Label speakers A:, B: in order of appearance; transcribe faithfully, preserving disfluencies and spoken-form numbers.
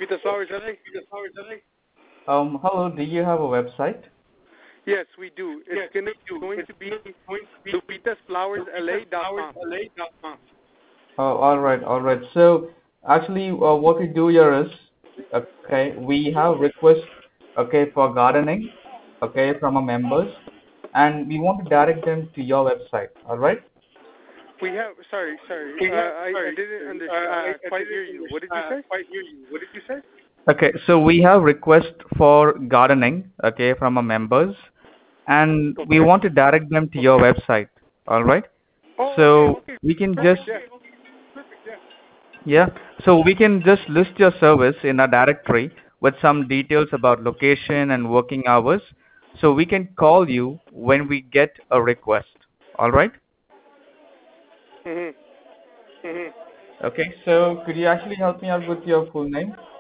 A: Peter's Flowers L A?
B: Um, hello, do you have a website?
A: Yes, we do. It's
B: Yes,
A: gonna,
B: we do.
A: going
B: It's
A: to be
B: going to be
A: lupitas flowers L A dot
B: flowers
A: com.
B: L A dot com. Oh, all right, all right. So actually, uh, what we do here is, okay, we have requests, okay, for gardening, okay, from our members, and we want to direct them to your website. All right.
A: We have, sorry, sorry,
B: We
A: uh,
B: have,
A: I, I
B: sorry,
A: didn't
B: sorry,
A: under,
B: uh, I,
A: uh,
B: I
A: quite hear
B: didn't
A: you. What did you
B: understand, uh,
A: say?
B: quite hear you. What did you say? Okay, so we have requests for gardening, okay, from our members, and we
A: Okay.
B: want to direct them to your website. All right.
A: Oh, okay,
B: So we can just,
A: perfect, yeah.
B: yeah, so we can just list your service in a directory with some details about location and working hours. So we can call you when we get a request. All right.
A: hmm
B: Okay, so could you actually help me out with your full name?